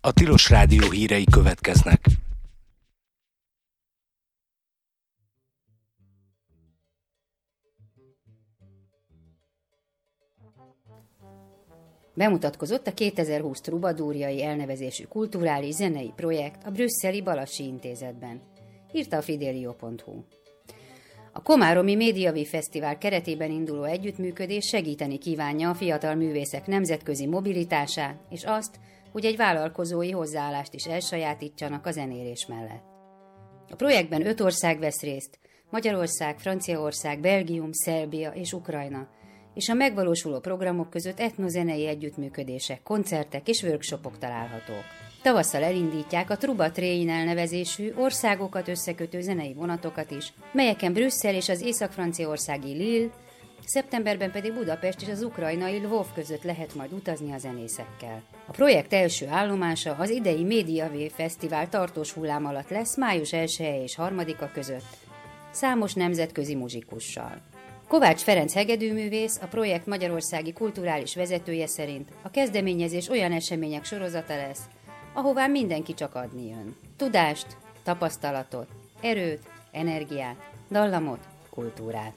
A Tilos Rádió hírei következnek. Bemutatkozott a 2020 trubadúrjai elnevezésű kulturális zenei projekt a brüsszeli Balassi Intézetben, írta a Fidelio.hu. A Komáromi Médiavív Fesztivál keretében induló együttműködés segíteni kívánja a fiatal művészek nemzetközi mobilitását, és azt, hogy egy vállalkozói hozzáállást is elsajátítsanak a zenélés mellett. A projektben 5 ország vesz részt: Magyarország, Franciaország, Belgium, Szerbia és Ukrajna, és a megvalósuló programok között etnozenei együttműködések, koncertek és workshopok találhatók. Tavasszal elindítják a Truba Train elnevezésű országokat összekötő zenei vonatokat is, melyeken Brüsszel és az észak-franciaországi Lille, szeptemberben pedig Budapest és az ukrajnai Lvov között lehet majd utazni a zenészekkel. A projekt első állomása az idei Médiavív Fesztivál tartós hullám alatt lesz május 1-e és 3-a között, számos nemzetközi muzsikussal. Kovács Ferenc hegedűművész, a projekt magyarországi kulturális vezetője szerint a kezdeményezés olyan események sorozata lesz, ahová mindenki csak adni jön. Tudást, tapasztalatot, erőt, energiát, dallamot, kultúrát.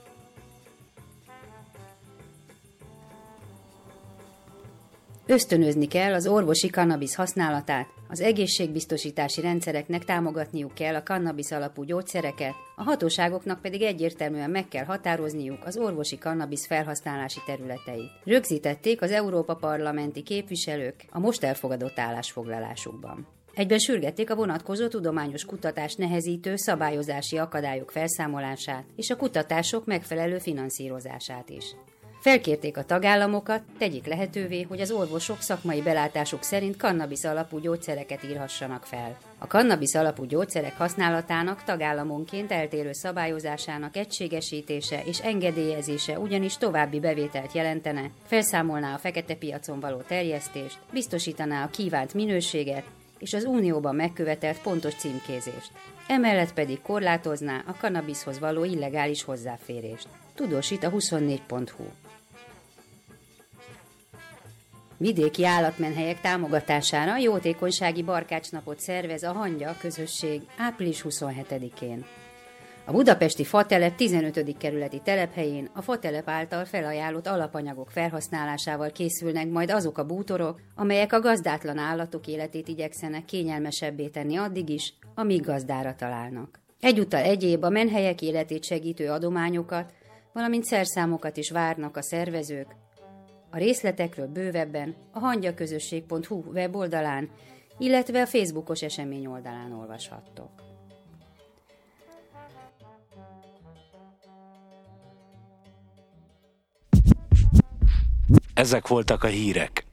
Ösztönözni kell az orvosi kannabisz használatát, az egészségbiztosítási rendszereknek támogatniuk kell a kannabisz alapú gyógyszereket, a hatóságoknak pedig egyértelműen meg kell határozniuk az orvosi kannabisz felhasználási területeit. Rögzítették az Európa parlamenti képviselők a most elfogadott állásfoglalásukban. Egyben sürgették a vonatkozó tudományos kutatást nehezítő szabályozási akadályok felszámolását és a kutatások megfelelő finanszírozását is. Felkérték a tagállamokat, tegyék lehetővé, hogy az orvosok szakmai belátásuk szerint kannabisz alapú gyógyszereket írhassanak fel. A kannabisz alapú gyógyszerek használatának tagállamonként eltérő szabályozásának egységesítése és engedélyezése ugyanis további bevételt jelentene, felszámolná a fekete piacon való terjesztést, biztosítaná a kívánt minőséget és az Unióban megkövetelt pontos címkézést. Emellett pedig korlátozná a kannabiszhoz való illegális hozzáférést. Tudósít a 24.hu. Vidéki állatmenhelyek támogatására jótékonysági barkácsnapot szervez a Hangya közösség április 27-én. A budapesti Fatelep 15. kerületi telephelyén a Fatelep által felajánlott alapanyagok felhasználásával készülnek majd azok a bútorok, amelyek a gazdátlan állatok életét igyekszenek kényelmesebbé tenni addig is, amíg gazdára találnak. Egyúttal egyéb a menhelyek életét segítő adományokat, valamint szerszámokat is várnak a szervezők. A részletekről bővebben a hangyaközösség.hu weboldalán, illetve a Facebookos esemény oldalán olvashattok. Ezek voltak a hírek.